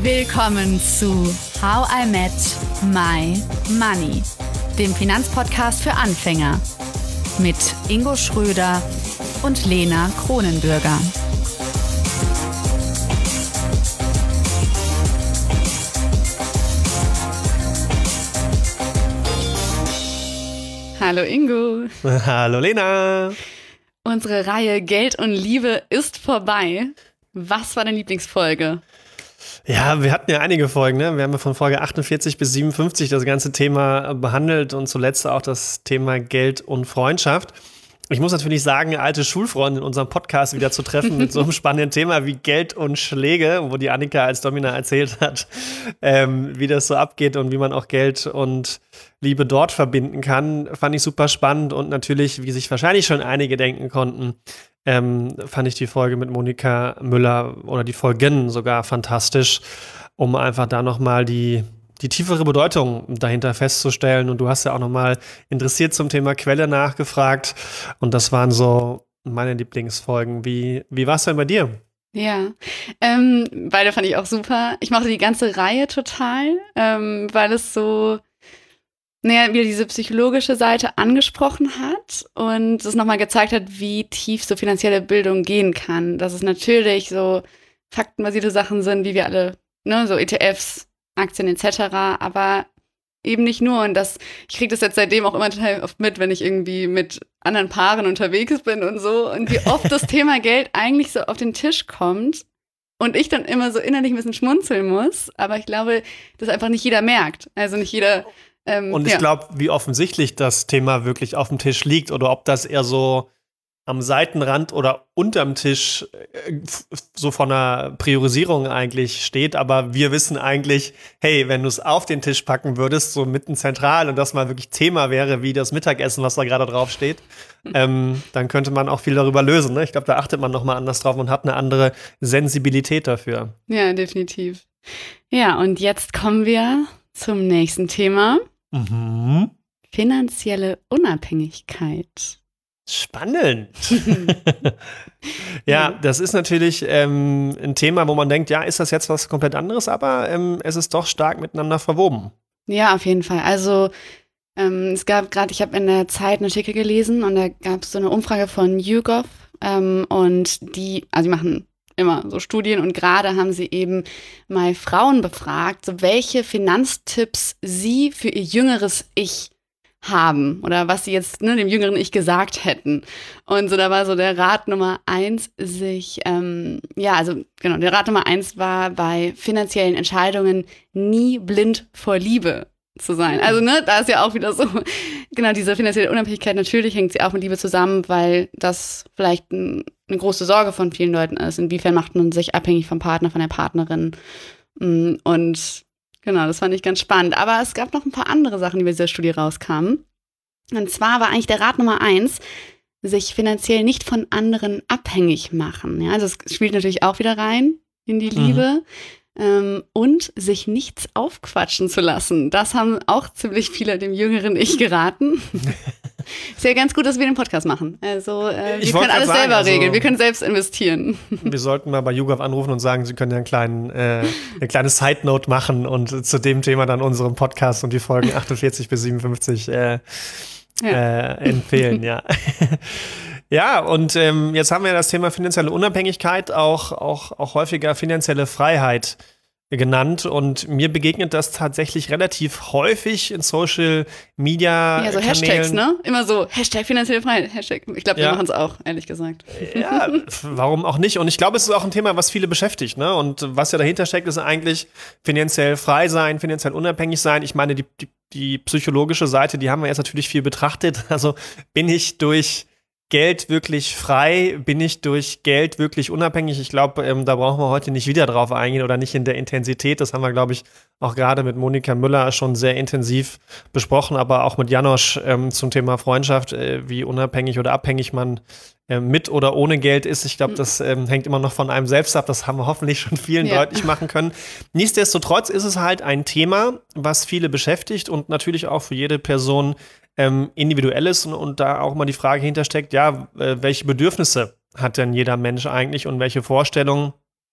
Willkommen zu How I Met My Money, dem Finanzpodcast für Anfänger mit Ingo Schröder und Lena Kronenbürger. Hallo Ingo. Hallo Lena. Unsere Reihe Geld und Liebe ist vorbei. Was war deine Lieblingsfolge? Ja, wir hatten ja einige Folgen, ne? Wir haben ja von Folge 48 bis 57 das ganze Thema behandelt und zuletzt auch das Thema Geld und Freundschaft. Ich muss natürlich sagen, alte Schulfreunde in unserem Podcast wieder zu treffen mit so einem spannenden Thema wie Geld und Schläge, wo die Annika als Domina erzählt hat, wie das so abgeht und wie man auch Geld und Liebe dort verbinden kann, fand ich super spannend und natürlich, wie sich wahrscheinlich schon einige denken konnten, fand ich die Folge mit Monika Müller oder die Folgen sogar fantastisch, um einfach da nochmal die tiefere Bedeutung dahinter festzustellen. Und du hast ja auch nochmal interessiert zum Thema Quelle nachgefragt. Und das waren so meine Lieblingsfolgen. Wie war es denn bei dir? Ja, beide fand ich auch super. Ich mochte die ganze Reihe total, weil es so wieder diese psychologische Seite angesprochen hat und es nochmal gezeigt hat, wie tief so finanzielle Bildung gehen kann. Dass es natürlich so faktenbasierte Sachen sind, wie wir alle, ne, so ETFs, Aktien etc., aber eben nicht nur. Und ich kriege das jetzt seitdem auch immer total oft mit, wenn ich irgendwie mit anderen Paaren unterwegs bin und so. Und wie oft das Thema Geld eigentlich so auf den Tisch kommt und ich dann immer so innerlich ein bisschen schmunzeln muss. Aber ich glaube, dass einfach nicht jeder merkt. Also nicht jeder. Und ich glaube, wie offensichtlich das Thema wirklich auf dem Tisch liegt oder ob das eher so am Seitenrand oder unterm Tisch so von einer Priorisierung eigentlich steht. Aber wir wissen eigentlich, hey, wenn du es auf den Tisch packen würdest, so mitten zentral und das mal wirklich Thema wäre, wie das Mittagessen, was da gerade drauf steht, dann könnte man auch viel darüber lösen. Ne? Ich glaube, da achtet man nochmal anders drauf und hat eine andere Sensibilität dafür. Ja, definitiv. Ja, und jetzt kommen wir zum nächsten Thema. Finanzielle Unabhängigkeit. Spannend. Ja, das ist natürlich ein Thema, wo man denkt, ja, ist das jetzt was komplett anderes, aber es ist doch stark miteinander verwoben. Ja, auf jeden Fall. Also es gab gerade, ich habe in der Zeit einen Artikel gelesen und da gab es so eine Umfrage von YouGov und die machen immer so Studien und gerade haben sie eben mal Frauen befragt, so welche Finanztipps sie für ihr jüngeres Ich haben oder was sie jetzt dem jüngeren Ich gesagt hätten. Und so, da war so der Rat Nummer 1 der Rat Nummer 1 war bei finanziellen Entscheidungen nie blind vor Liebe zu sein. Also, da ist ja auch wieder so, genau, diese finanzielle Unabhängigkeit, natürlich hängt sie auch mit Liebe zusammen, weil das vielleicht eine große Sorge von vielen Leuten ist. Inwiefern macht man sich abhängig vom Partner, von der Partnerin? Und genau, das fand ich ganz spannend. Aber es gab noch ein paar andere Sachen, die bei dieser Studie rauskamen. Und zwar war eigentlich der Rat Nummer 1, sich finanziell nicht von anderen abhängig machen. Ja, also es spielt natürlich auch wieder rein in die Liebe. Und sich nichts aufquatschen zu lassen. Das haben auch ziemlich viele dem jüngeren Ich geraten. Ist ja ganz gut, dass wir den Podcast machen. Also wir können alles selber regeln, wir können selbst investieren. Wir sollten mal bei YouGov anrufen und sagen, sie können ja eine kleine Side-Note machen und zu dem Thema dann unseren Podcast und die Folgen 48 bis 57 empfehlen, ja. Ja, und jetzt haben wir das Thema finanzielle Unabhängigkeit, auch häufiger finanzielle Freiheit genannt. Und mir begegnet das tatsächlich relativ häufig in Social Media. Ja, so Hashtags, Kanälen. Ne? Immer so Hashtag finanzielle Freiheit, Hashtag. Ich glaube, wir machen es auch, ehrlich gesagt. Ja, warum auch nicht? Und ich glaube, es ist auch ein Thema, was viele beschäftigt. Ne? Und was ja dahinter steckt, ist eigentlich finanziell frei sein, finanziell unabhängig sein. Ich meine, die psychologische Seite, die haben wir jetzt natürlich viel betrachtet. Also bin ich durch Geld wirklich frei? Bin ich durch Geld wirklich unabhängig? Ich glaube, da brauchen wir heute nicht wieder drauf eingehen oder nicht in der Intensität. Das haben wir, glaube ich, auch gerade mit Monika Müller schon sehr intensiv besprochen, aber auch mit Janosch zum Thema Freundschaft, wie unabhängig oder abhängig man mit oder ohne Geld ist. Ich glaube, das hängt immer noch von einem selbst ab. Das haben wir hoffentlich schon vielen deutlich machen können. Nichtsdestotrotz ist es halt ein Thema, was viele beschäftigt und natürlich auch für jede Person individuell ist und da auch mal die Frage hintersteckt, ja, welche Bedürfnisse hat denn jeder Mensch eigentlich und welche Vorstellungen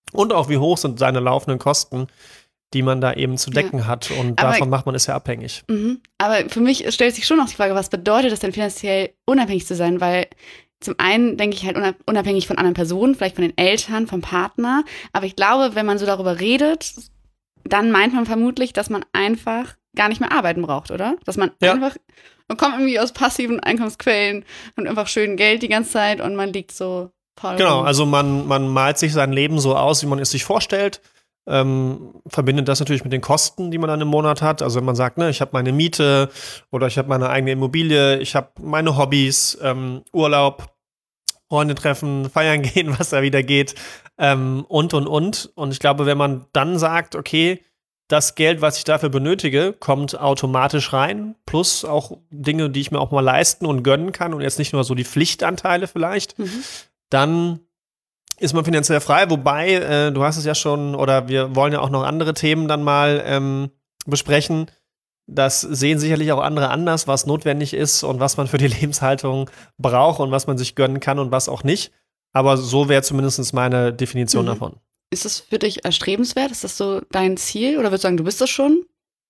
Und auch, wie hoch sind seine laufenden Kosten, die man da eben zu decken hat. Und Aber- davon macht man es ja abhängig. Aber für mich stellt sich schon noch die Frage, was bedeutet es denn finanziell unabhängig zu sein? Weil zum einen denke ich halt unabhängig von anderen Personen, vielleicht von den Eltern, vom Partner. Aber ich glaube, wenn man so darüber redet, dann meint man vermutlich, dass man einfach gar nicht mehr arbeiten braucht, oder? Dass man einfach, man kommt irgendwie aus passiven Einkommensquellen und einfach schön Geld die ganze Zeit und man liegt so faul Genau, rum. also man malt sich sein Leben so aus, wie man es sich vorstellt. Verbindet das natürlich mit den Kosten, die man dann im Monat hat. Also wenn man sagt, ne, ich habe meine Miete oder ich habe meine eigene Immobilie, ich habe meine Hobbys, Urlaub, Freunde treffen, feiern gehen, was da wieder geht, und. Und ich glaube, wenn man dann sagt, okay, das Geld, was ich dafür benötige, kommt automatisch rein, plus auch Dinge, die ich mir auch mal leisten und gönnen kann und jetzt nicht nur so die Pflichtanteile vielleicht, dann ist man finanziell frei, wobei, du hast es ja schon, oder wir wollen ja auch noch andere Themen dann mal besprechen. Das sehen sicherlich auch andere anders, was notwendig ist und was man für die Lebenshaltung braucht und was man sich gönnen kann und was auch nicht. Aber so wäre zumindest meine Definition davon. Ist das für dich erstrebenswert? Ist das so dein Ziel? Oder würdest du sagen, du bist das schon?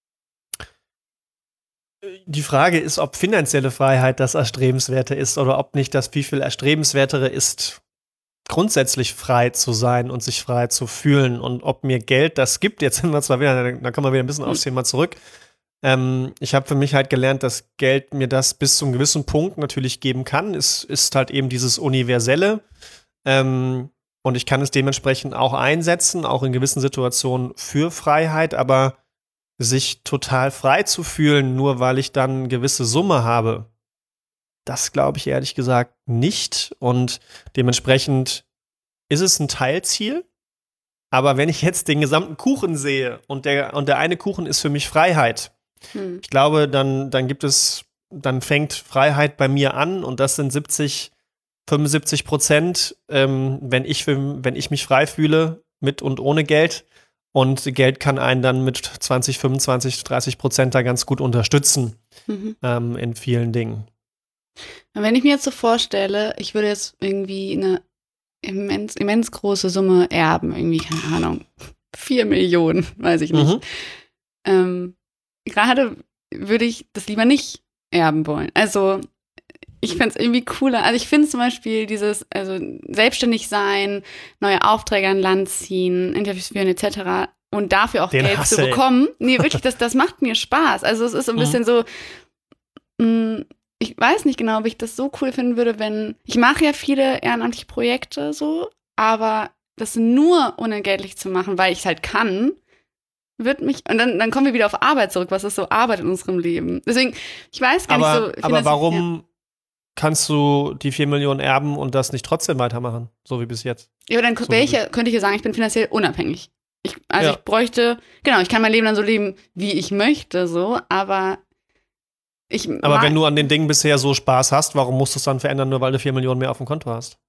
Die Frage ist, ob finanzielle Freiheit das Erstrebenswerte ist oder ob nicht das viel erstrebenswertere ist, grundsätzlich frei zu sein und sich frei zu fühlen und ob mir Geld das gibt. Jetzt sind wir zwar wieder, da kommen wir wieder ein bisschen aufs Thema zurück. Ich habe für mich halt gelernt, dass Geld mir das bis zu einem gewissen Punkt natürlich geben kann. Es ist halt eben dieses Universelle. Und ich kann es dementsprechend auch einsetzen, auch in gewissen Situationen für Freiheit, aber sich total frei zu fühlen, nur weil ich dann eine gewisse Summe habe, das glaube ich ehrlich gesagt nicht. Und dementsprechend ist es ein Teilziel. Aber wenn ich jetzt den gesamten Kuchen sehe und der eine Kuchen ist für mich Freiheit, ich glaube, dann fängt Freiheit bei mir an und das sind 75%, wenn ich mich frei fühle, mit und ohne Geld. Und Geld kann einen dann mit 20, 25, 30% da ganz gut unterstützen in vielen Dingen. Und wenn ich mir jetzt so vorstelle, ich würde jetzt irgendwie eine immens große Summe erben, irgendwie, keine Ahnung, 4 Millionen, weiß ich nicht. Gerade würde ich das lieber nicht erben wollen. Also ich fände es irgendwie cooler. Also ich finde zum Beispiel also selbstständig sein, neue Aufträge an Land ziehen, Interviews führen etc. und dafür auch Geld zu bekommen. Nee, wirklich, das macht mir Spaß. Also es ist so ein bisschen so, ich weiß nicht genau, ob ich das so cool finden würde, ich mache ja viele ehrenamtliche Projekte so, aber das nur unentgeltlich zu machen, weil ich es halt kann, und dann kommen wir wieder auf Arbeit zurück, was ist so Arbeit in unserem Leben. Deswegen, ich weiß gar nicht so. Aber warum kannst du die 4 Millionen erben und das nicht trotzdem weitermachen, so wie bis jetzt? Ja, aber dann könnte ich ja sagen, ich bin finanziell unabhängig. Ich bräuchte, genau, ich kann mein Leben dann so leben, wie ich möchte, so, aber wenn du an den Dingen bisher so Spaß hast, warum musst du es dann verändern, nur weil du 4 Millionen mehr auf dem Konto hast?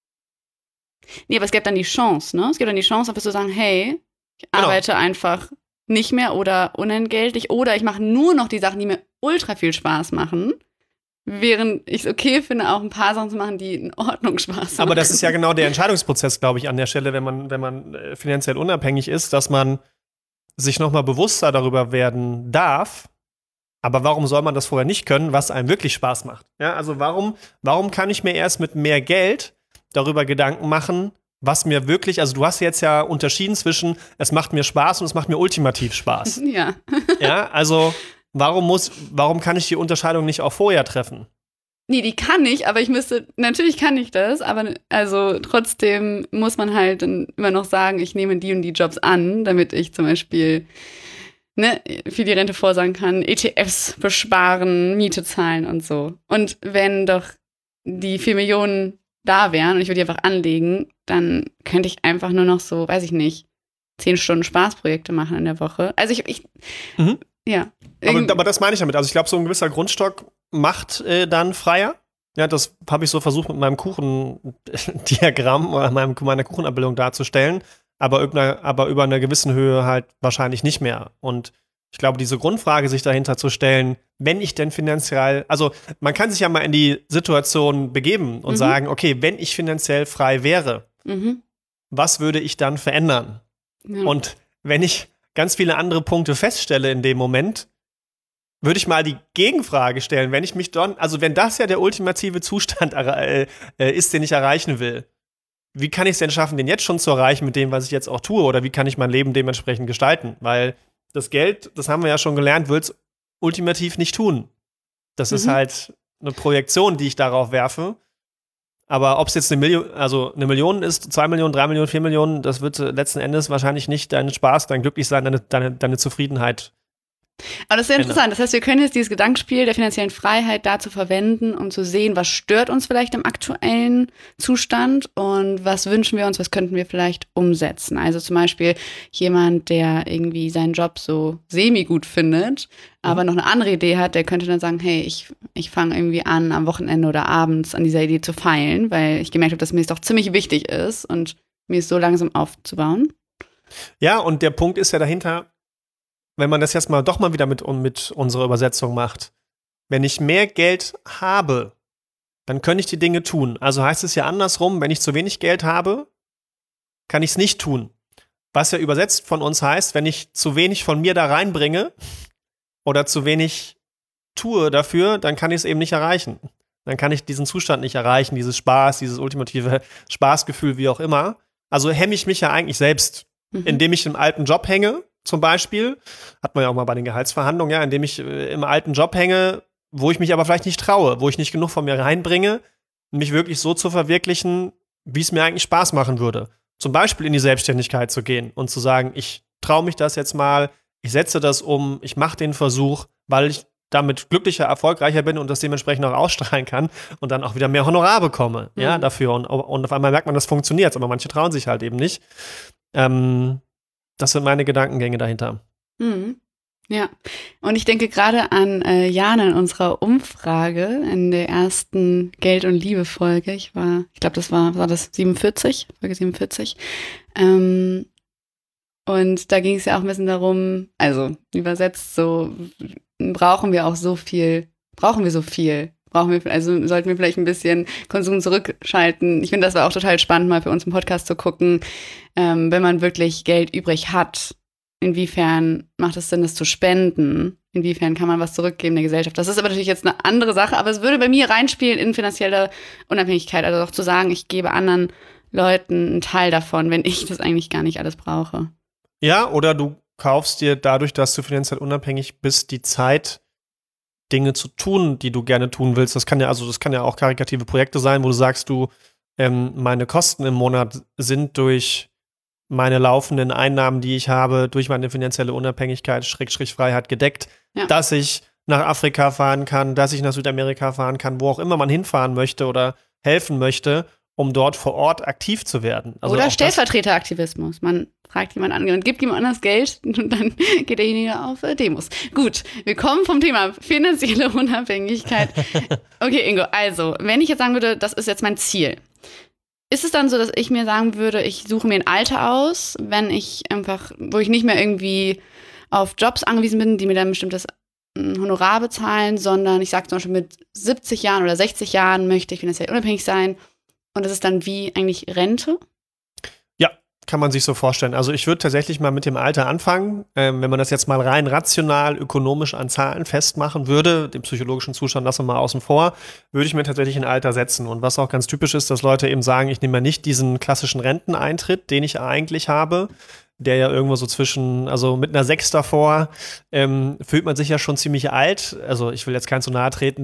Nee, aber es gibt dann die Chance, ne? Es gibt dann die Chance, einfach zu sagen, hey, ich arbeite einfach nicht mehr oder unentgeltlich oder ich mache nur noch die Sachen, die mir ultra viel Spaß machen, während ich es okay finde, auch ein paar Sachen zu machen, die in Ordnung Spaß machen. Aber das ist ja genau der Entscheidungsprozess, glaube ich, an der Stelle, wenn man finanziell unabhängig ist, dass man sich nochmal bewusster darüber werden darf. Aber warum soll man das vorher nicht können, was einem wirklich Spaß macht? Ja, also warum kann ich mir erst mit mehr Geld darüber Gedanken machen, was mir wirklich, also du hast jetzt ja unterschieden zwischen, es macht mir Spaß und es macht mir ultimativ Spaß. Ja. Ja, also warum kann ich die Unterscheidung nicht auch vorher treffen? Nee, die kann ich, aber natürlich kann ich das, aber also trotzdem muss man halt dann immer noch sagen, ich nehme die und die Jobs an, damit ich zum Beispiel für die Rente vorsagen kann, ETFs besparen, Miete zahlen und so. Und wenn doch die 4 Millionen da wären und ich würde die einfach anlegen, dann könnte ich einfach nur noch so, weiß ich nicht, 10 Stunden Spaßprojekte machen in der Woche. Also ja. Aber das meine ich damit. Also ich glaube, so ein gewisser Grundstock macht dann freier. Ja, das habe ich so versucht mit meinem Kuchendiagramm oder meiner Kuchenabbildung darzustellen. Aber über einer gewissen Höhe halt wahrscheinlich nicht mehr. Und ich glaube, diese Grundfrage sich dahinter zu stellen, wenn ich denn finanziell, also man kann sich ja mal in die Situation begeben und sagen, okay, wenn ich finanziell frei wäre, was würde ich dann verändern? Ja. Und wenn ich ganz viele andere Punkte feststelle in dem Moment, würde ich mal die Gegenfrage stellen, wenn ich mich dann, also wenn das ja der ultimative Zustand ist, den ich erreichen will, wie kann ich es denn schaffen, den jetzt schon zu erreichen mit dem, was ich jetzt auch tue? Oder wie kann ich mein Leben dementsprechend gestalten? Weil das Geld, das haben wir ja schon gelernt, will es ultimativ nicht tun. Das ist halt eine Projektion, die ich darauf werfe. Aber ob es jetzt eine Million ist, 2 Millionen, 3 Millionen, 4 Millionen, das wird letzten Endes wahrscheinlich nicht deinen Spaß, dein Glücklichsein, deine Zufriedenheit. Aber das ist sehr interessant. Das heißt, wir können jetzt dieses Gedankenspiel der finanziellen Freiheit dazu verwenden, um zu sehen, was stört uns vielleicht im aktuellen Zustand und was wünschen wir uns, was könnten wir vielleicht umsetzen. Also zum Beispiel jemand, der irgendwie seinen Job so semi-gut findet, aber noch eine andere Idee hat, der könnte dann sagen, hey, ich fange irgendwie an, am Wochenende oder abends an dieser Idee zu feilen, weil ich gemerkt habe, dass mir es doch ziemlich wichtig ist und mir es so langsam aufzubauen. Ja, und der Punkt ist ja dahinter, wenn man das jetzt mal doch mal wieder mit unserer Übersetzung macht, wenn ich mehr Geld habe, dann kann ich die Dinge tun. Also heißt es ja andersrum, wenn ich zu wenig Geld habe, kann ich es nicht tun. Was ja übersetzt von uns heißt, wenn ich zu wenig von mir da reinbringe oder zu wenig tue dafür, dann kann ich es eben nicht erreichen. Dann kann ich diesen Zustand nicht erreichen, dieses Spaß, dieses ultimative Spaßgefühl, wie auch immer. Also hemme ich mich ja eigentlich selbst, indem ich im alten Job hänge. Zum Beispiel, hat man ja auch mal bei den Gehaltsverhandlungen, ja, indem ich im alten Job hänge, wo ich mich aber vielleicht nicht traue, wo ich nicht genug von mir reinbringe, mich wirklich so zu verwirklichen, wie es mir eigentlich Spaß machen würde. Zum Beispiel in die Selbstständigkeit zu gehen und zu sagen, ich traue mich das jetzt mal, ich setze das um, ich mache den Versuch, weil ich damit glücklicher, erfolgreicher bin und das dementsprechend auch ausstrahlen kann und dann auch wieder mehr Honorar bekomme, ja, dafür. Und auf einmal merkt man, das funktioniert, aber manche trauen sich halt eben nicht. Das sind meine Gedankengänge dahinter. Ja, und ich denke gerade an Jana in unserer Umfrage in der ersten Geld- und Liebe-Folge. Ich glaube, das war das 47, Folge 47. Und da ging es ja auch ein bisschen darum, also übersetzt so, brauchen wir so viel? Also sollten wir vielleicht ein bisschen Konsum zurückschalten? Ich finde, das war auch total spannend, mal für uns im Podcast zu gucken, wenn man wirklich Geld übrig hat, inwiefern macht es Sinn, das zu spenden? Inwiefern kann man was zurückgeben der Gesellschaft? Das ist aber natürlich jetzt eine andere Sache, aber es würde bei mir reinspielen in finanzielle Unabhängigkeit, also auch zu sagen, ich gebe anderen Leuten einen Teil davon, wenn ich das eigentlich gar nicht alles brauche. Ja, oder du kaufst dir dadurch, dass du finanziell unabhängig bist, die Zeit, Dinge zu tun, die du gerne tun willst. Das kann ja auch karitative Projekte sein, wo du sagst, meine Kosten im Monat sind durch meine laufenden Einnahmen, die ich habe, durch meine finanzielle Unabhängigkeit, Freiheit gedeckt, dass ich nach Afrika fahren kann, dass ich nach Südamerika fahren kann, wo auch immer man hinfahren möchte oder helfen möchte, um dort vor Ort aktiv zu werden. Also oder Stellvertreteraktivismus. Man fragt jemanden an und gibt jemand anders Geld und dann geht derjenige auf Demos. Gut, wir kommen vom Thema finanzielle Unabhängigkeit. Okay, Ingo, also, wenn ich jetzt sagen würde, das ist jetzt mein Ziel, ist es dann so, dass ich mir sagen würde, ich suche mir ein Alter aus, wo ich nicht mehr irgendwie auf Jobs angewiesen bin, die mir dann ein bestimmtes Honorar bezahlen, sondern ich sage zum Beispiel mit 70 Jahren oder 60 Jahren möchte ich finanziell unabhängig sein. Und das ist dann wie eigentlich Rente? Ja, kann man sich so vorstellen. Also ich würde tatsächlich mal mit dem Alter anfangen. Wenn man das jetzt mal rein rational, ökonomisch an Zahlen festmachen würde, den psychologischen Zustand lassen wir mal außen vor, würde ich mir tatsächlich ein Alter setzen. Und was auch ganz typisch ist, dass Leute eben sagen, ich nehme ja nicht diesen klassischen Renteneintritt, den ich eigentlich habe, der ja irgendwo so also mit einer 6 davor, fühlt man sich ja schon ziemlich alt. Also ich will jetzt keinen zu nahe treten.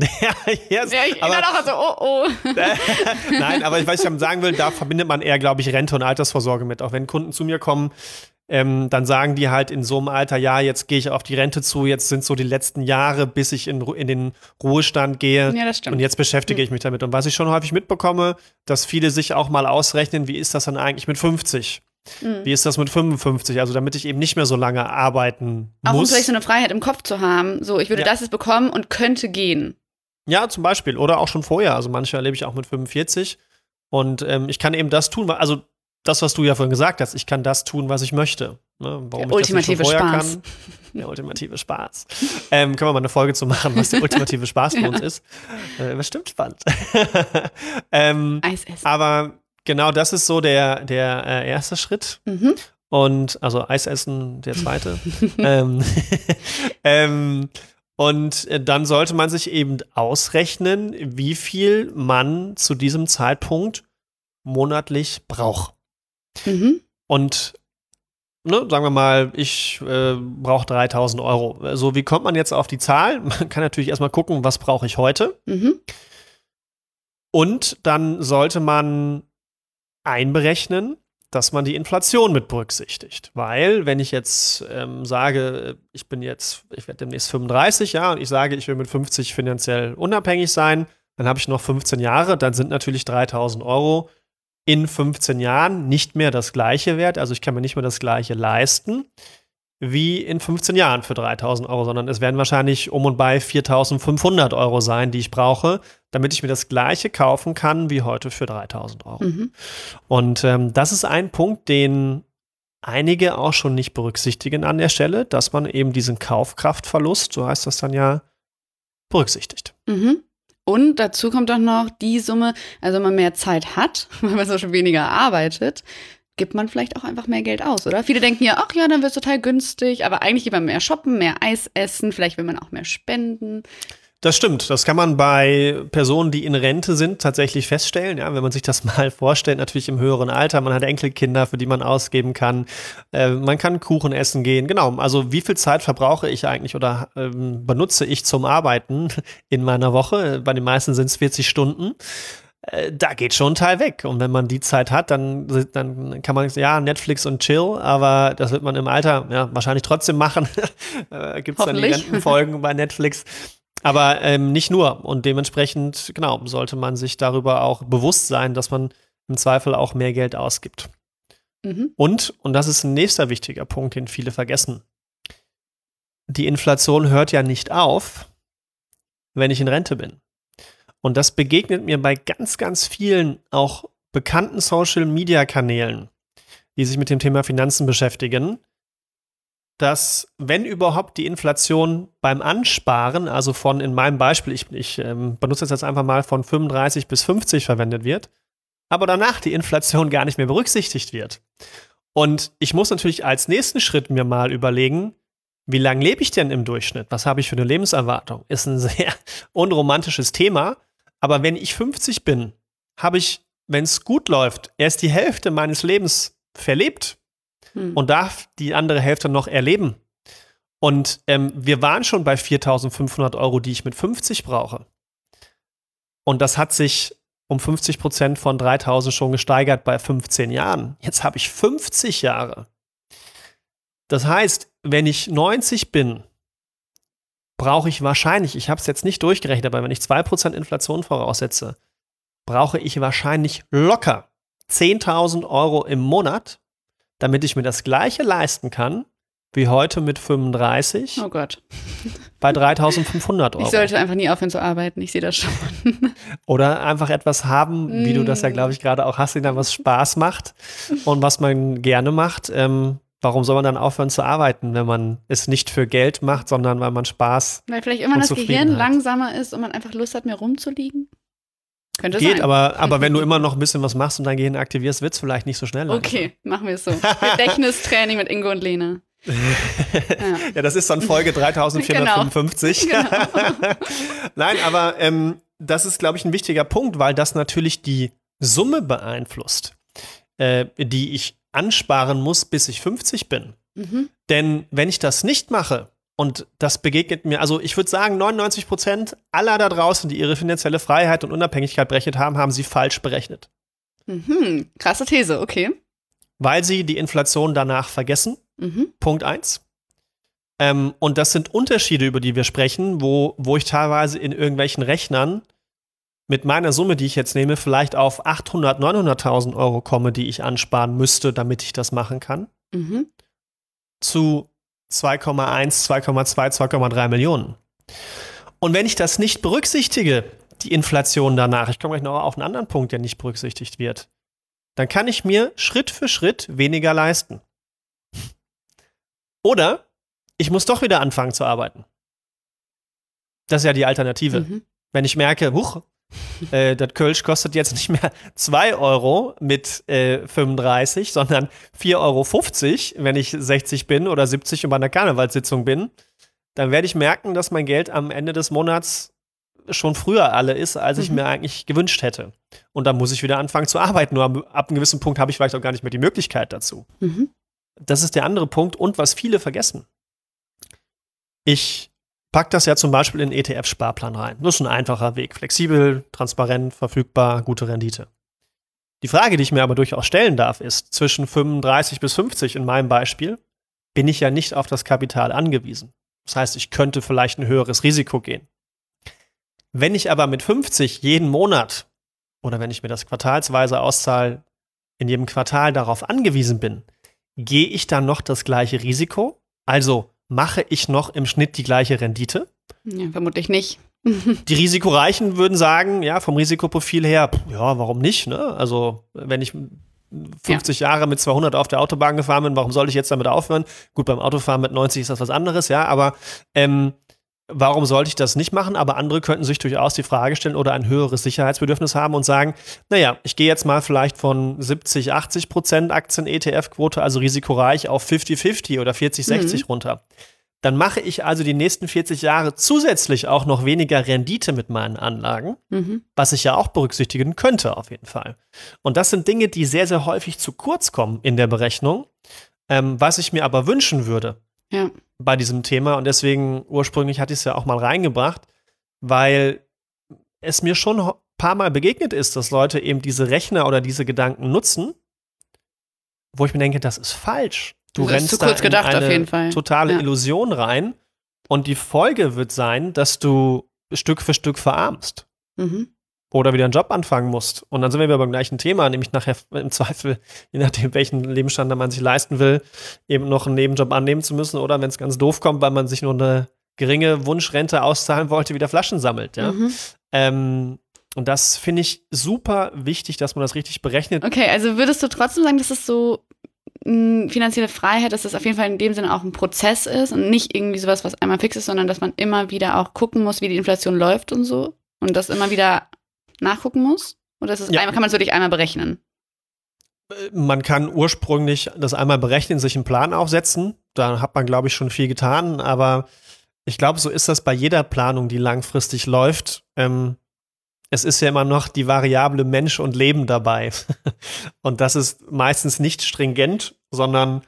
Nein, aber was ich sagen will, da verbindet man eher, glaube ich, Rente und Altersvorsorge mit. Auch wenn Kunden zu mir kommen, dann sagen die halt in so einem Alter, ja, jetzt gehe ich auf die Rente zu, jetzt sind so die letzten Jahre, bis ich in den Ruhestand gehe. Ja, das stimmt. Und jetzt beschäftige ich mich damit. Und was ich schon häufig mitbekomme, dass viele sich auch mal ausrechnen, wie ist das dann eigentlich mit 50? Wie ist das mit 55? Also damit ich eben nicht mehr so lange arbeiten muss. Auch um vielleicht so eine Freiheit im Kopf zu haben. So, ich würde das jetzt bekommen und könnte gehen. Ja, zum Beispiel. Oder auch schon vorher. Also manche erlebe ich auch mit 45. Und ich kann eben das tun, also das, was du ja vorhin gesagt hast, ich kann das tun, was ich möchte. Ne? Warum der ultimative Spaß. Der ultimative Spaß. Können wir mal eine Folge zu machen, was der ultimative Spaß für uns ist. Bestimmt spannend. Eis essen. Aber genau das ist so der erste Schritt. Mhm. Und also Eis essen, der zweite. Und dann sollte man sich eben ausrechnen, wie viel man zu diesem Zeitpunkt monatlich braucht. Mhm. Und ne, sagen wir mal, ich brauche 3.000 Euro. Also wie kommt man jetzt auf die Zahl? Man kann natürlich erstmal gucken, was brauche ich heute. Mhm. Und dann sollte man einberechnen, dass man die Inflation mit berücksichtigt. Weil, wenn ich jetzt sage, ich werde demnächst 35, ja, und ich sage, ich will mit 50 finanziell unabhängig sein, dann habe ich noch 15 Jahre, dann sind natürlich 3.000 Euro in 15 Jahren nicht mehr das gleiche wert. Also ich kann mir nicht mehr das gleiche leisten wie in 15 Jahren für 3.000 Euro, sondern es werden wahrscheinlich um und bei 4.500 Euro sein, die ich brauche, damit ich mir das gleiche kaufen kann wie heute für 3.000 Euro. Mhm. Und das ist ein Punkt, den einige auch schon nicht berücksichtigen an der Stelle, dass man eben diesen Kaufkraftverlust, so heißt das dann ja, berücksichtigt. Mhm. Und dazu kommt auch noch die Summe, also wenn man mehr Zeit hat, weil man so schon weniger arbeitet, gibt man vielleicht auch einfach mehr Geld aus, oder? Viele denken ja, ach ja, dann wird es total günstig, aber eigentlich geht man mehr shoppen, mehr Eis essen, vielleicht will man auch mehr spenden. Das stimmt. Das kann man bei Personen, die in Rente sind, tatsächlich feststellen. Ja, wenn man sich das mal vorstellt, natürlich im höheren Alter. Man hat Enkelkinder, für die man ausgeben kann. Man kann Kuchen essen gehen. Genau. Also wie viel Zeit verbrauche ich eigentlich oder benutze ich zum Arbeiten in meiner Woche? Bei den meisten sind es 40 Stunden. Da geht schon ein Teil weg. Und wenn man die Zeit hat, dann kann man, ja, Netflix und Chill, aber das wird man im Alter ja wahrscheinlich trotzdem machen. Gibt es dann die Rentenfolgen bei Netflix. Aber nicht nur. Und dementsprechend, genau, sollte man sich darüber auch bewusst sein, dass man im Zweifel auch mehr Geld ausgibt. Mhm. Und das ist ein nächster wichtiger Punkt, den viele vergessen. Die Inflation hört ja nicht auf, wenn ich in Rente bin. Und das begegnet mir bei ganz, ganz vielen auch bekannten Social-Media-Kanälen, die sich mit dem Thema Finanzen beschäftigen, dass, wenn überhaupt, die Inflation beim Ansparen, also von, in meinem Beispiel, ich benutze das jetzt einfach mal, von 35 bis 50 verwendet wird, aber danach die Inflation gar nicht mehr berücksichtigt wird. Und ich muss natürlich als nächsten Schritt mir mal überlegen, wie lange lebe ich denn im Durchschnitt? Was habe ich für eine Lebenserwartung? Ist ein sehr unromantisches Thema, aber wenn ich 50 bin, habe ich, wenn es gut läuft, erst die Hälfte meines Lebens verlebt. Und darf die andere Hälfte noch erleben. Und wir waren schon bei 4.500 Euro, die ich mit 50 brauche. Und das hat sich um 50% von 3.000 schon gesteigert bei 15 Jahren. Jetzt habe ich 50 Jahre. Das heißt, wenn ich 90 bin, brauche ich wahrscheinlich, ich habe es jetzt nicht durchgerechnet, aber wenn ich 2% Inflation voraussetze, brauche ich wahrscheinlich locker 10.000 Euro im Monat, damit ich mir das Gleiche leisten kann, wie heute mit 35. Oh Gott. Bei 3.500 Euro. Ich sollte einfach nie aufhören zu arbeiten, ich sehe das schon. Oder einfach etwas haben, wie du das ja, glaube ich, gerade auch hast, was Spaß macht und was man gerne macht. Warum soll man dann aufhören zu arbeiten, wenn man es nicht für Geld macht, sondern weil man Spaß Weil vielleicht immer das Gehirn langsamer ist und man einfach Lust hat, mehr rumzuliegen? Könnte Geht, sein. aber wenn du immer noch ein bisschen was machst und dein Gehirn aktivierst, wird es vielleicht nicht so schnell. Okay, machen wir es so. Gedächtnistraining mit Ingo und Lena. Ja, das ist dann Folge 3455. Genau. Nein, aber das ist, glaube ich, ein wichtiger Punkt, weil das natürlich die Summe beeinflusst, die ich ansparen muss, bis ich 50 bin. Mhm. Denn wenn ich das nicht mache, und das begegnet mir, also ich würde sagen, 99% aller da draußen, die ihre finanzielle Freiheit und Unabhängigkeit berechnet haben, haben sie falsch berechnet. Mhm. Krasse These, okay. Weil sie die Inflation danach vergessen. Mhm. Punkt 1. Und das sind Unterschiede, über die wir sprechen, wo ich teilweise in irgendwelchen Rechnern mit meiner Summe, die ich jetzt nehme, vielleicht auf 800.000, 900.000 Euro komme, die ich ansparen müsste, damit ich das machen kann. Mhm. Zu 2,1, 2,2, 2,3 Millionen. Und wenn ich das nicht berücksichtige, die Inflation danach, ich komme gleich noch auf einen anderen Punkt, der nicht berücksichtigt wird, dann kann ich mir Schritt für Schritt weniger leisten. Oder ich muss doch wieder anfangen zu arbeiten. Das ist ja die Alternative. Mhm. Wenn ich merke, Das Kölsch kostet jetzt nicht mehr 2 Euro mit 35, sondern 4,50 Euro, wenn ich 60 bin oder 70 und bei einer Karnevalssitzung bin. Dann werde ich merken, dass mein Geld am Ende des Monats schon früher alle ist, als ich mir eigentlich gewünscht hätte. Und dann muss ich wieder anfangen zu arbeiten. Nur ab einem gewissen Punkt habe ich vielleicht auch gar nicht mehr die Möglichkeit dazu. Das ist der andere Punkt. Und was viele vergessen. Ich packe das ja zum Beispiel in den ETF-Sparplan rein. Das ist ein einfacher Weg. Flexibel, transparent, verfügbar, gute Rendite. Die Frage, die ich mir aber durchaus stellen darf, ist, zwischen 35 bis 50 in meinem Beispiel, bin ich ja nicht auf das Kapital angewiesen. Das heißt, ich könnte vielleicht ein höheres Risiko gehen. Wenn ich aber mit 50 jeden Monat oder wenn ich mir das quartalsweise auszahle, in jedem Quartal darauf angewiesen bin, gehe ich dann noch das gleiche Risiko? Also mache ich noch im Schnitt die gleiche Rendite? Ja, vermutlich nicht. Die Risikoreichen würden sagen, ja, vom Risikoprofil her, ja, warum nicht? Ne? Also wenn ich 50 Jahre mit 200 auf der Autobahn gefahren bin, warum sollte ich jetzt damit aufhören? Gut, beim Autofahren mit 90 ist das was anderes, ja, aber warum sollte ich das nicht machen? Aber andere könnten sich durchaus die Frage stellen oder ein höheres Sicherheitsbedürfnis haben und sagen, naja, ich gehe jetzt mal vielleicht von 70-80% Aktien-ETF-Quote, also risikoreich, auf 50-50 oder 40-60 runter. Dann mache ich also die nächsten 40 Jahre zusätzlich auch noch weniger Rendite mit meinen Anlagen, was ich ja auch berücksichtigen könnte auf jeden Fall. Und das sind Dinge, die sehr, sehr häufig zu kurz kommen in der Berechnung, was ich mir aber wünschen würde. Ja. Bei diesem Thema und deswegen ursprünglich hatte ich es ja auch mal reingebracht, weil es mir schon ein paar Mal begegnet ist, dass Leute eben diese Rechner oder diese Gedanken nutzen, wo ich mir denke, das ist falsch. Du rennst da in eine totale Illusion rein und die Folge wird sein, dass du Stück für Stück verarmst. Oder wieder einen Job anfangen musst. Und dann sind wir wieder beim gleichen Thema, nämlich nachher im Zweifel, je nachdem, welchen Lebensstandard man sich leisten will, eben noch einen Nebenjob annehmen zu müssen oder wenn es ganz doof kommt, weil man sich nur eine geringe Wunschrente auszahlen wollte, wieder Flaschen sammelt. Ja? Und das finde ich super wichtig, dass man das richtig berechnet. Okay, also würdest du trotzdem sagen, dass es so finanzielle Freiheit, dass das auf jeden Fall in dem Sinne auch ein Prozess ist und nicht irgendwie sowas, was einmal fix ist, sondern dass man immer wieder auch gucken muss, wie die Inflation läuft und so und das immer wieder nachgucken muss? Oder ist es kann man es wirklich einmal berechnen? Man kann ursprünglich das einmal berechnen, sich einen Plan aufsetzen. Da hat man, glaube ich, schon viel getan. Aber ich glaube, so ist das bei jeder Planung, die langfristig läuft. Es ist ja immer noch die Variable Mensch und Leben dabei. Und das ist meistens nicht stringent, sondern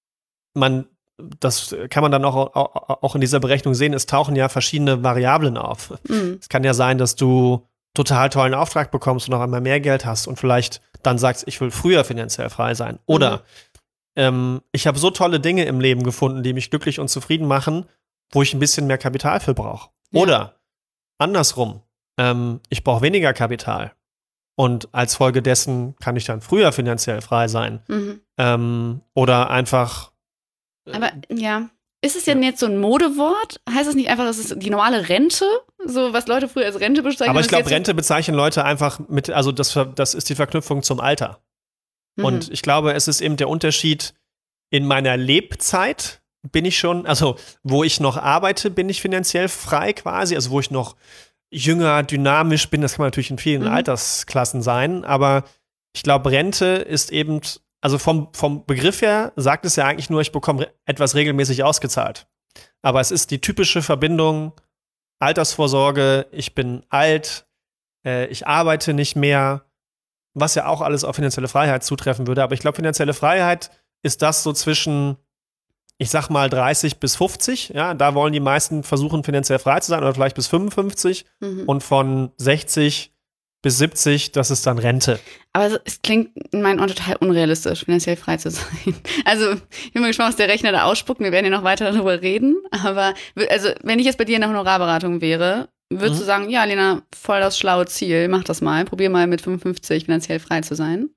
das kann man dann auch in dieser Berechnung sehen, es tauchen ja verschiedene Variablen auf. Es kann ja sein, dass du total tollen Auftrag bekommst und noch einmal mehr Geld hast und vielleicht dann sagst, ich will früher finanziell frei sein. Oder ich habe so tolle Dinge im Leben gefunden, die mich glücklich und zufrieden machen, wo ich ein bisschen mehr Kapital für brauche. Ja. Oder andersrum, ich brauche weniger Kapital und als Folge dessen kann ich dann früher finanziell frei sein. Oder einfach aber ist es denn jetzt so ein Modewort? Heißt es nicht einfach, das ist die normale Rente? So, was Leute früher als Rente bezeichnen? Aber ich glaube, Rente bezeichnen Leute einfach mit, also das ist die Verknüpfung zum Alter. Und ich glaube, es ist eben der Unterschied, in meiner Lebzeit bin ich schon, also wo ich noch arbeite, bin ich finanziell frei quasi, also wo ich noch jünger, dynamisch bin, das kann man natürlich in vielen Altersklassen sein, aber ich glaube, Rente ist eben, also vom Begriff her sagt es ja eigentlich nur, ich bekomme etwas regelmäßig ausgezahlt. Aber es ist die typische Verbindung Altersvorsorge, ich bin alt, ich arbeite nicht mehr, was ja auch alles auf finanzielle Freiheit zutreffen würde. Aber ich glaube, finanzielle Freiheit ist das so zwischen, ich sag mal 30 bis 50. Ja, da wollen die meisten versuchen, finanziell frei zu sein oder vielleicht bis 55. Und von 60 bis 70, das ist dann Rente. Aber es klingt in meinen Ohren total unrealistisch, finanziell frei zu sein. Also, ich bin mal gespannt, was der Rechner da ausspuckt. Wir werden ja noch weiter darüber reden. Aber, also, wenn ich jetzt bei dir in der Honorarberatung wäre, würdest du sagen, ja, Lena, voll das schlaue Ziel, mach das mal. Probier mal mit 55 finanziell frei zu sein.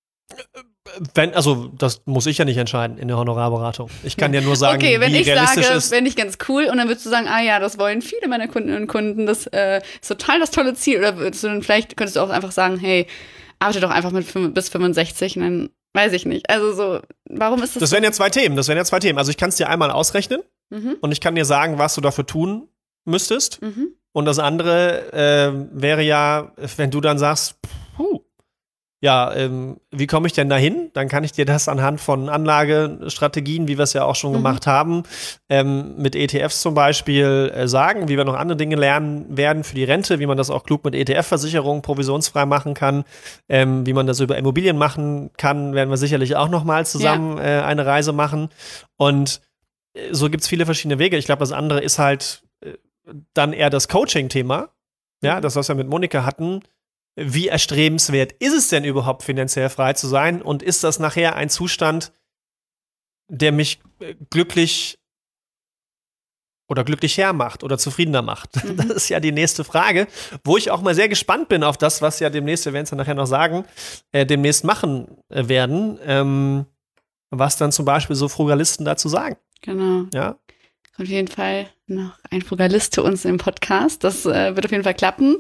Also das muss ich ja nicht entscheiden in der Honorarberatung. Ich kann ja nur sagen, okay, wenn wie ich realistisch sage, ist. Fände ich ganz cool und dann würdest du sagen, ja, das wollen viele meiner Kundinnen und Kunden, das ist total das tolle Ziel. Oder vielleicht könntest du auch einfach sagen, hey, arbeite doch einfach bis 65 und dann weiß ich nicht. Also so, warum ist das? Das wären ja zwei Themen. Also ich kann es dir einmal ausrechnen und ich kann dir sagen, was du dafür tun müsstest. Und das andere wäre ja, wenn du dann sagst, wie komme ich denn da hin? Dann kann ich dir das anhand von Anlagestrategien, wie wir es ja auch schon gemacht haben, mit ETFs zum Beispiel sagen, wie wir noch andere Dinge lernen werden für die Rente, wie man das auch klug mit ETF-Versicherungen provisionsfrei machen kann, wie man das über Immobilien machen kann, werden wir sicherlich auch noch mal zusammen eine Reise machen. Und so gibt es viele verschiedene Wege. Ich glaube, das andere ist halt dann eher das Coaching-Thema, ja, das, was wir mit Monika hatten. Wie erstrebenswert ist es denn überhaupt, finanziell frei zu sein? Und ist das nachher ein Zustand, der mich glücklich oder glücklicher macht oder zufriedener macht? Das ist ja die nächste Frage, wo ich auch mal sehr gespannt bin auf das, was ja demnächst, wir werden es ja nachher noch sagen, demnächst machen werden, was dann zum Beispiel so Frugalisten dazu sagen. Genau. Ja. Auf jeden Fall noch ein Frugalist zu uns im Podcast. Das wird auf jeden Fall klappen.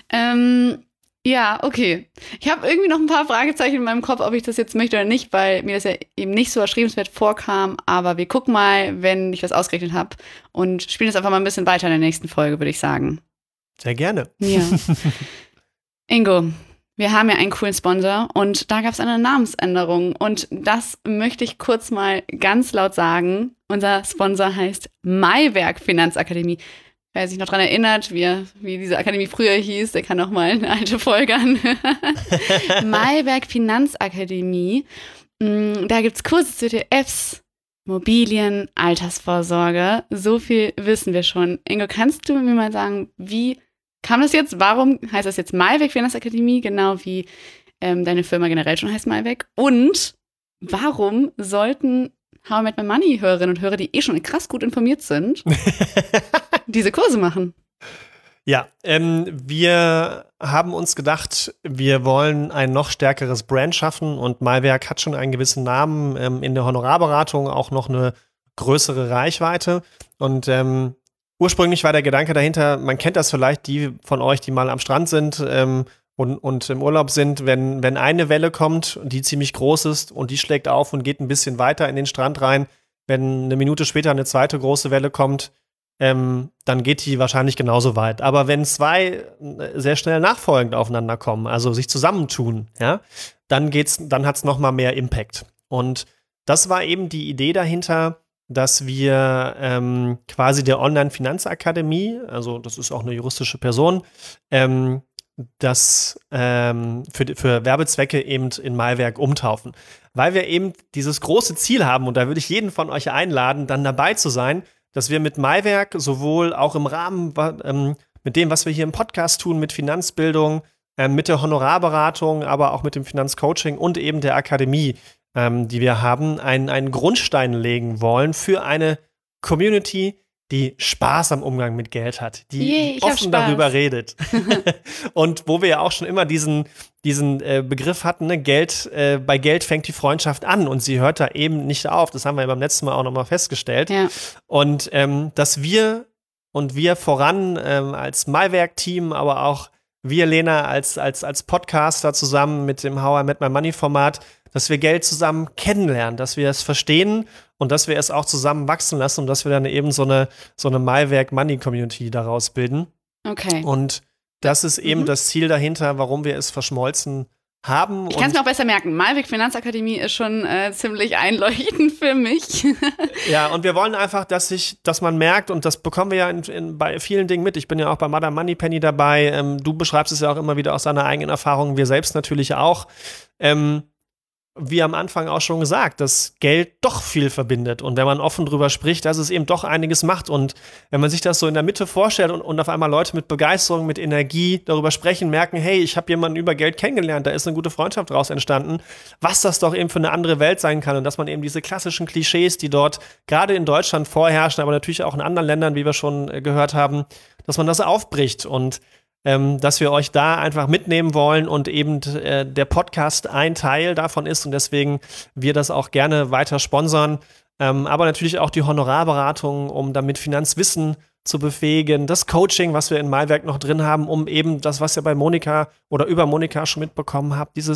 Ja, okay. Ich habe irgendwie noch ein paar Fragezeichen in meinem Kopf, ob ich das jetzt möchte oder nicht, weil mir das ja eben nicht so erstrebenswert vorkam. Aber wir gucken mal, wenn ich das ausgerechnet habe und spielen das einfach mal ein bisschen weiter in der nächsten Folge, würde ich sagen. Sehr gerne. Ja. Ingo, wir haben ja einen coolen Sponsor und da gab es eine Namensänderung. Und das möchte ich kurz mal ganz laut sagen. Unser Sponsor heißt Maiwerk Finanzakademie. Wer sich noch daran erinnert, wie diese Akademie früher hieß, der kann noch mal eine alte Folge anhören. Maiwerk Finanzakademie. Da gibt es Kurse zu ETFs, Immobilien, Altersvorsorge. So viel wissen wir schon. Ingo, kannst du mir mal sagen, wie kam das jetzt? Warum heißt das jetzt Maiwerk Finanzakademie? Genau wie deine Firma generell schon heißt Maiwerk. Und warum sollten How I Met My Money Hörerinnen und Hörer, die schon krass gut informiert sind, diese Kurse machen? Ja, wir haben uns gedacht, wir wollen ein noch stärkeres Brand schaffen und Maiwerk hat schon einen gewissen Namen, in der Honorarberatung auch noch eine größere Reichweite und ursprünglich war der Gedanke dahinter, man kennt das vielleicht, die von euch, die mal am Strand sind und im Urlaub sind, wenn eine Welle kommt, die ziemlich groß ist und die schlägt auf und geht ein bisschen weiter in den Strand rein, wenn eine Minute später eine zweite große Welle kommt, dann geht die wahrscheinlich genauso weit. Aber wenn zwei sehr schnell nachfolgend aufeinander kommen, also sich zusammentun, ja, dann hat's noch mal mehr Impact. Und das war eben die Idee dahinter, dass wir quasi der Online-Finanzakademie, also das ist auch eine juristische Person, das für Werbezwecke eben in Maiwerk umtaufen. Weil wir eben dieses große Ziel haben, und da würde ich jeden von euch einladen, dann dabei zu sein, dass wir mit Maiwerk sowohl auch im Rahmen mit dem, was wir hier im Podcast tun, mit Finanzbildung, mit der Honorarberatung, aber auch mit dem Finanzcoaching und eben der Akademie, die wir haben, einen Grundstein legen wollen für eine Community, die Spaß am Umgang mit Geld hat, die offen darüber redet. Und wo wir ja auch schon immer diesen Begriff hatten, ne? Bei Geld fängt die Freundschaft an und sie hört da eben nicht auf. Das haben wir ja beim letzten Mal auch nochmal festgestellt. Ja. Und dass wir voran als Maiwerk-Team, aber auch wir, Lena, als Podcaster zusammen mit dem How I Met My Money Format, dass wir Geld zusammen kennenlernen, dass wir es verstehen und dass wir es auch zusammen wachsen lassen und dass wir dann eben so eine Maiwerk Money Community daraus bilden. Okay. Und das ist eben das Ziel dahinter, warum wir es verschmolzen haben. Ich kann es mir auch besser merken. Maiwerk Finanzakademie ist schon ziemlich einleuchtend für mich. Ja, und wir wollen einfach, dass man merkt, und das bekommen wir ja bei vielen Dingen mit. Ich bin ja auch bei Madame Moneypenny dabei. Du beschreibst es ja auch immer wieder aus deiner eigenen Erfahrung. Wir selbst natürlich auch. Wie am Anfang auch schon gesagt, dass Geld doch viel verbindet. Und wenn man offen drüber spricht, dass es eben doch einiges macht. Und wenn man sich das so in der Mitte vorstellt und auf einmal Leute mit Begeisterung, mit Energie darüber sprechen, merken, hey, ich habe jemanden über Geld kennengelernt, da ist eine gute Freundschaft daraus entstanden, was das doch eben für eine andere Welt sein kann. Und dass man eben diese klassischen Klischees, die dort gerade in Deutschland vorherrschen, aber natürlich auch in anderen Ländern, wie wir schon gehört haben, dass man das aufbricht und dass wir euch da einfach mitnehmen wollen und eben der Podcast ein Teil davon ist und deswegen wir das auch gerne weiter sponsern, aber natürlich auch die Honorarberatung, um damit Finanzwissen zu befähigen, das Coaching, was wir in Maiwerk noch drin haben, um eben das, was ihr bei Monika oder über Monika schon mitbekommen habt, dieses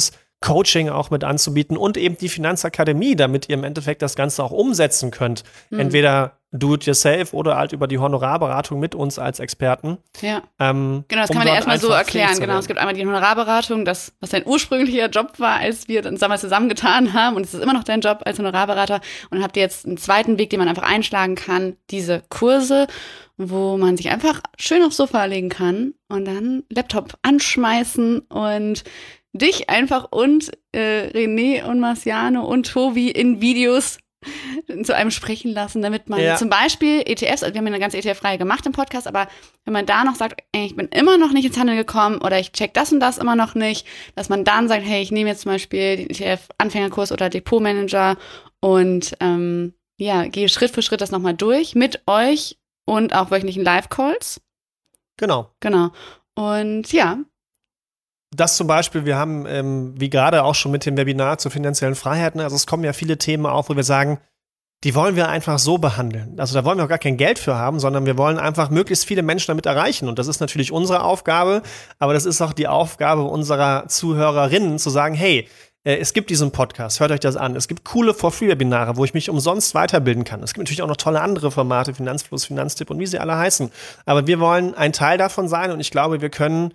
Coaching auch mit anzubieten und eben die Finanzakademie, damit ihr im Endeffekt das Ganze auch umsetzen könnt. Entweder do it yourself oder halt über die Honorarberatung mit uns als Experten. Ja. Genau, das kann man ja erstmal so erklären. Genau, es gibt einmal die Honorarberatung, das, was dein ursprünglicher Job war, als wir uns damals zusammengetan haben. Und es ist immer noch dein Job als Honorarberater. Und dann habt ihr jetzt einen zweiten Weg, den man einfach einschlagen kann, diese Kurse, wo man sich einfach schön aufs Sofa legen kann und dann Laptop anschmeißen und dich einfach und René und Marciano und Tobi in Videos zu einem sprechen lassen, damit man zum Beispiel ETFs, also wir haben ja eine ganze ETF-Reihe gemacht im Podcast, aber wenn man da noch sagt, ey, ich bin immer noch nicht ins Handeln gekommen oder ich check das und das immer noch nicht, dass man dann sagt, hey, ich nehme jetzt zum Beispiel den ETF-Anfängerkurs oder Depotmanager und gehe Schritt für Schritt das nochmal durch mit euch und auch wöchentlichen Live-Calls. Genau. Und ja. Das zum Beispiel, wir haben, wie gerade auch schon mit dem Webinar zur finanziellen Freiheit, also es kommen ja viele Themen auf, wo wir sagen, die wollen wir einfach so behandeln. Also da wollen wir auch gar kein Geld für haben, sondern wir wollen einfach möglichst viele Menschen damit erreichen. Und das ist natürlich unsere Aufgabe, aber das ist auch die Aufgabe unserer Zuhörerinnen, zu sagen, hey, es gibt diesen Podcast, hört euch das an. Es gibt coole For-Free-Webinare, wo ich mich umsonst weiterbilden kann. Es gibt natürlich auch noch tolle andere Formate, Finanzfluss, Finanztipp und wie sie alle heißen. Aber wir wollen ein Teil davon sein und ich glaube, wir können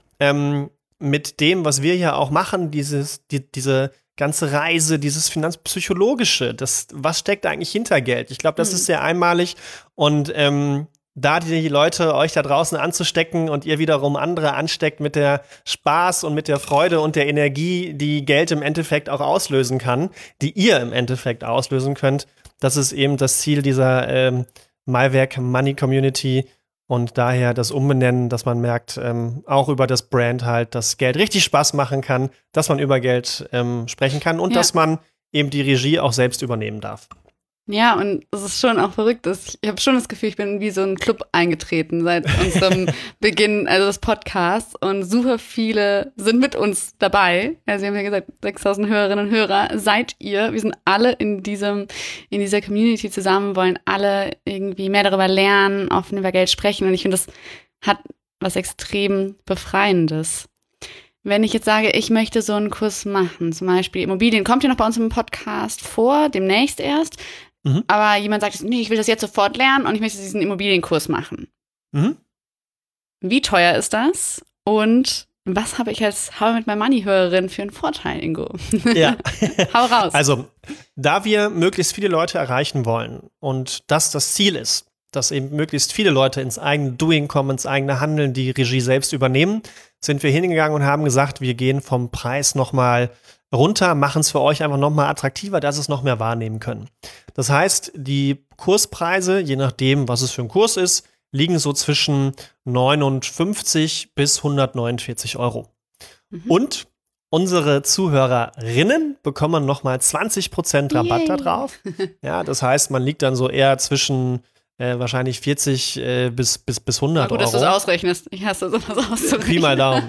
mit dem, was wir hier auch machen, diese ganze Reise, dieses Finanzpsychologische, was steckt eigentlich hinter Geld? Ich glaube, das ist sehr einmalig und da die Leute euch da draußen anzustecken und ihr wiederum andere ansteckt mit der Spaß und mit der Freude und der Energie, die Geld im Endeffekt auch auslösen kann, die ihr im Endeffekt auslösen könnt, das ist eben das Ziel dieser Maiwerk Money Community. Und daher das Umbenennen, dass man merkt, auch über das Brand halt, dass Geld richtig Spaß machen kann, dass man über Geld sprechen kann und dass man eben die Regie auch selbst übernehmen darf. Ja, und es ist schon auch verrückt. Ich habe schon das Gefühl, ich bin wie so ein Club eingetreten seit unserem Beginn, also des Podcasts. Und super viele sind mit uns dabei. Also wir haben ja gesagt, 6.000 Hörerinnen und Hörer seid ihr. Wir sind alle in dieser Community zusammen, wollen alle irgendwie mehr darüber lernen, offen über Geld sprechen. Und ich finde, das hat was extrem Befreiendes. Wenn ich jetzt sage, ich möchte so einen Kurs machen, zum Beispiel Immobilien, kommt ja noch bei uns im Podcast vor, demnächst erst. Aber jemand sagt, nee, ich will das jetzt sofort lernen und ich möchte diesen Immobilienkurs machen. Wie teuer ist das? Und was habe ich als How I Met My Money-Hörerin für einen Vorteil, Ingo? Ja. Hau raus. Also, da wir möglichst viele Leute erreichen wollen und das Ziel ist, dass eben möglichst viele Leute ins eigene Doing kommen, ins eigene Handeln, die Regie selbst übernehmen, sind wir hingegangen und haben gesagt, wir gehen vom Preis nochmal runter, machen es für euch einfach nochmal attraktiver, dass es noch mehr wahrnehmen können. Das heißt, die Kurspreise, je nachdem, was es für ein Kurs ist, liegen so zwischen 59 bis 149 Euro. Und unsere Zuhörerinnen bekommen nochmal 20% Rabatt da drauf. Ja, das heißt, man liegt dann so eher zwischen wahrscheinlich 40 bis 100 Euro. Gut, dass du es ausrechnest. Ich hasse sowas auszurechnen. Pi mal Daumen.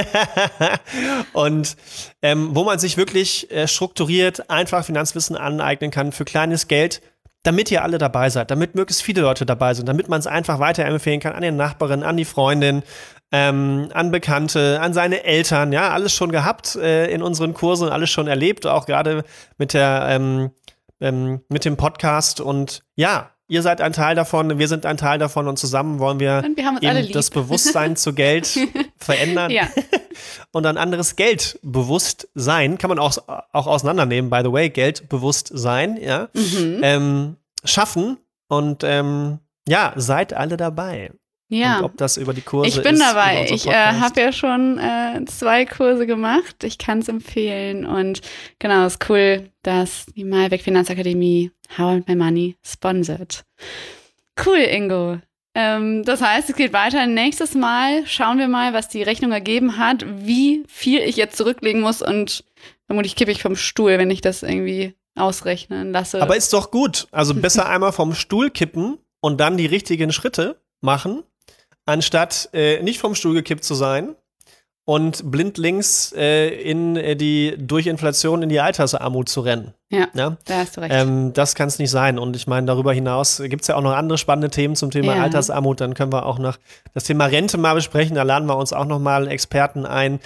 Und wo man sich wirklich strukturiert einfach Finanzwissen aneignen kann für kleines Geld, damit ihr alle dabei seid, damit möglichst viele Leute dabei sind, damit man es einfach weiterempfehlen kann an den Nachbarn, an die Freundin, an Bekannte, an seine Eltern, ja, alles schon gehabt in unseren Kursen, alles schon erlebt, auch gerade mit dem Podcast und ja, ihr seid ein Teil davon, wir sind ein Teil davon und zusammen wollen wir eben das Bewusstsein zu Geld verändern und ein anderes Geldbewusstsein, kann man auch auseinandernehmen, by the way, Geldbewusstsein, ja, schaffen und seid alle dabei. Ja. Und ob das über die Kurse ist. Ich bin dabei. Ich habe ja schon 2 Kurse gemacht. Ich kann es empfehlen. Und genau, es ist cool, dass die Maiwerk Finanzakademie How I Met My Money sponsert. Cool, Ingo. Das heißt, es geht weiter. Nächstes Mal schauen wir mal, was die Rechnung ergeben hat, wie viel ich jetzt zurücklegen muss. Und vermutlich kippe ich vom Stuhl, wenn ich das irgendwie ausrechnen lasse. Aber ist doch gut. Also besser einmal vom Stuhl kippen und dann die richtigen Schritte machen, anstatt nicht vom Stuhl gekippt zu sein und blindlings durch Inflation in die Altersarmut zu rennen. Ja, da hast du recht. Das kann es nicht sein. Und ich meine, darüber hinaus gibt es ja auch noch andere spannende Themen zum Thema Altersarmut. Dann können wir auch noch das Thema Rente mal besprechen. Da laden wir uns auch noch mal Experten ein.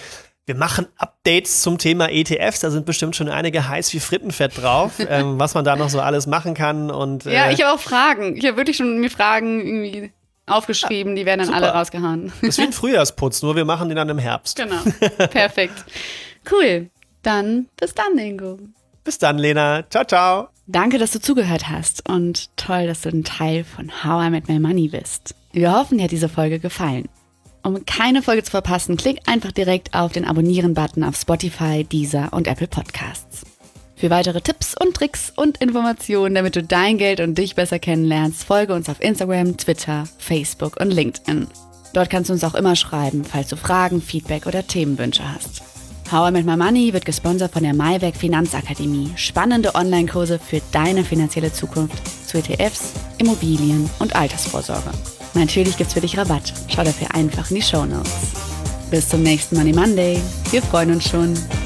Wir machen Updates zum Thema ETFs, da sind bestimmt schon einige heiß wie Frittenfett drauf, was man da noch so alles machen kann. Und, ja, ich habe auch Fragen. Ich habe wirklich schon mir Fragen irgendwie aufgeschrieben, die werden dann alle rausgehauen. Das ist wie ein Frühjahrsputz, nur wir machen den dann im Herbst. Genau, perfekt. Cool, dann bis dann, Ingo. Bis dann, Lena. Ciao, ciao. Danke, dass du zugehört hast und toll, dass du ein Teil von How I Met My Money bist. Wir hoffen, dir hat diese Folge gefallen. Um keine Folge zu verpassen, klick einfach direkt auf den Abonnieren-Button auf Spotify, Deezer und Apple Podcasts. Für weitere Tipps und Tricks und Informationen, damit du dein Geld und dich besser kennenlernst, folge uns auf Instagram, Twitter, Facebook und LinkedIn. Dort kannst du uns auch immer schreiben, falls du Fragen, Feedback oder Themenwünsche hast. How I Met My Money wird gesponsert von der Maiwerk Finanzakademie. Spannende Online-Kurse für deine finanzielle Zukunft zu ETFs, Immobilien und Altersvorsorge. Natürlich gibt's für dich Rabatt. Schau dafür einfach in die Shownotes. Bis zum nächsten Money Monday. Wir freuen uns schon.